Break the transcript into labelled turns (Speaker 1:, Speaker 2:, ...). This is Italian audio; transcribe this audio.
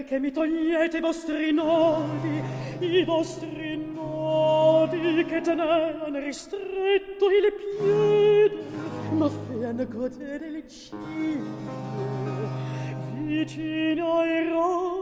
Speaker 1: perché mi togliete i vostri nodi che tenevan ristretto il piede, ma fean godere il cielo, vicino ai rodi